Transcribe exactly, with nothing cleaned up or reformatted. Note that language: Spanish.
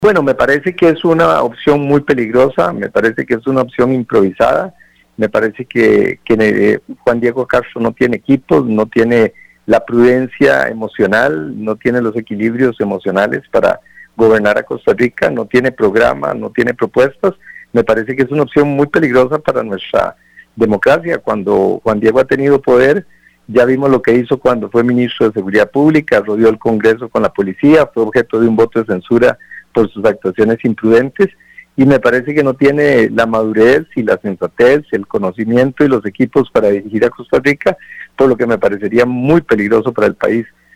Bueno, me parece que es una opción muy peligrosa, me parece que es una opción improvisada, me parece que, que eh, Juan Diego Castro no tiene equipos, no tiene la prudencia emocional, no tiene los equilibrios emocionales para gobernar a Costa Rica, no tiene programa, no tiene propuestas. Me parece que es una opción muy peligrosa para nuestra democracia. Cuando Juan Diego ha tenido poder, ya vimos lo que hizo cuando fue ministro de Seguridad Pública, rodeó el Congreso con la policía, fue objeto de un voto de censura por sus actuaciones imprudentes, y me parece que no tiene la madurez y la sensatez, el conocimiento y los equipos para dirigir a Costa Rica, por lo que me parecería muy peligroso para el país.